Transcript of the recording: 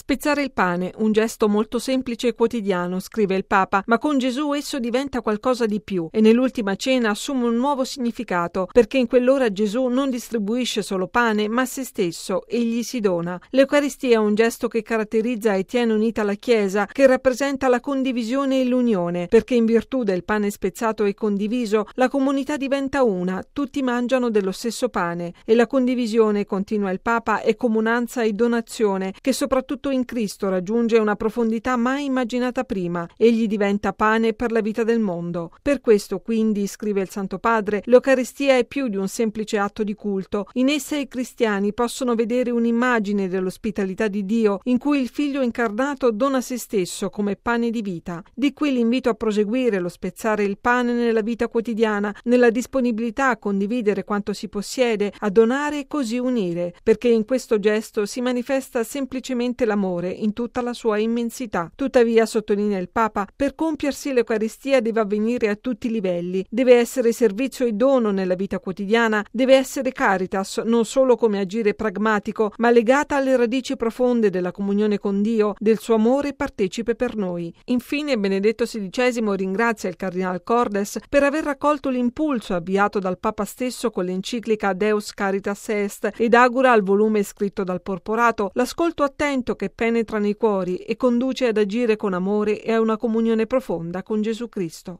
Spezzare il pane, un gesto molto semplice e quotidiano, scrive il Papa, ma con Gesù esso diventa qualcosa di più e nell'ultima cena assume un nuovo significato, perché in quell'ora Gesù non distribuisce solo pane, ma se stesso, egli si dona. L'Eucaristia è un gesto che caratterizza e tiene unita la Chiesa, che rappresenta la condivisione e l'unione, perché in virtù del pane spezzato e condiviso, la comunità diventa una, tutti mangiano dello stesso pane, e la condivisione, continua il Papa, è comunanza e donazione, che soprattutto in Cristo raggiunge una profondità mai immaginata prima. Egli diventa pane per la vita del mondo. Per questo, quindi, scrive il Santo Padre, l'Eucaristia è più di un semplice atto di culto. In essa i cristiani possono vedere un'immagine dell'ospitalità di Dio, in cui il Figlio incarnato dona se stesso come pane di vita. Di qui l'invito a proseguire lo spezzare il pane nella vita quotidiana, nella disponibilità a condividere quanto si possiede, a donare e così unire, perché in questo gesto si manifesta semplicemente l'amore in tutta la sua immensità. Tuttavia, sottolinea il Papa, per compiersi l'Eucaristia deve avvenire a tutti i livelli, deve essere servizio e dono nella vita quotidiana, deve essere caritas, non solo come agire pragmatico, ma legata alle radici profonde della comunione con Dio, del suo amore partecipe per noi. Infine, Benedetto XVI ringrazia il Cardinal Cordes per aver raccolto l'impulso avviato dal Papa stesso con l'enciclica Deus Caritas Est ed augura al volume scritto dal Porporato l'ascolto attento che penetra nei cuori e conduce ad agire con amore e a una comunione profonda con Gesù Cristo.